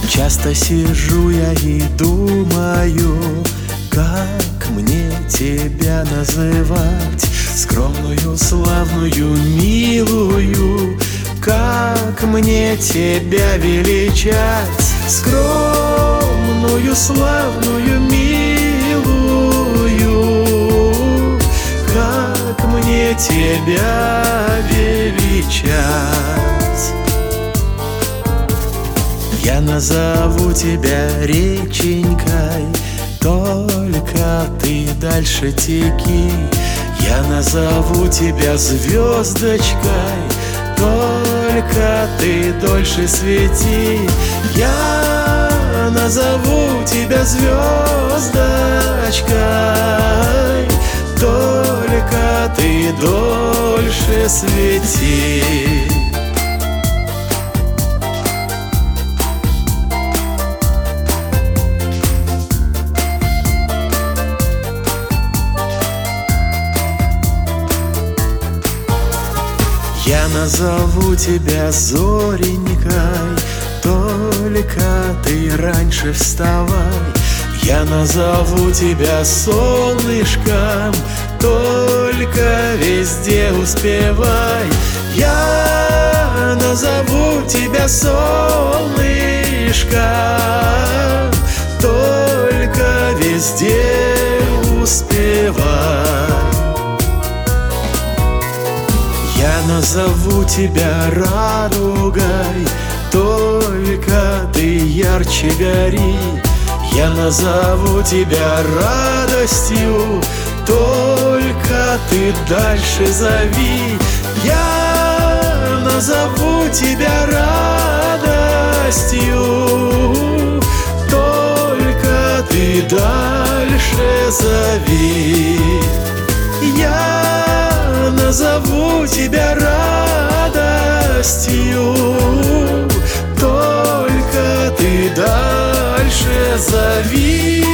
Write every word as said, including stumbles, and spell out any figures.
Часто сижу я и думаю, как мне тебя называть, скромную, славную, милую. Как мне тебя величать, скромную, славную, милую. Как мне тебя величать? Я назову тебя реченькой, только ты дальше теки. Я назову тебя звездочкой, только ты дольше свети. Я назову тебя звездочкой, только ты дольше свети. Я назову тебя зоренькой, только ты раньше вставай. Я назову тебя солнышком, только везде успевай. Я назову тебя солнышком, только везде успевай. Я назову тебя радугой, только ты ярче гори. Я назову тебя радостью, только ты дальше зови. Я назову тебя радостью, только ты дальше зови. Я назову тебя радостью, только ты дальше зови.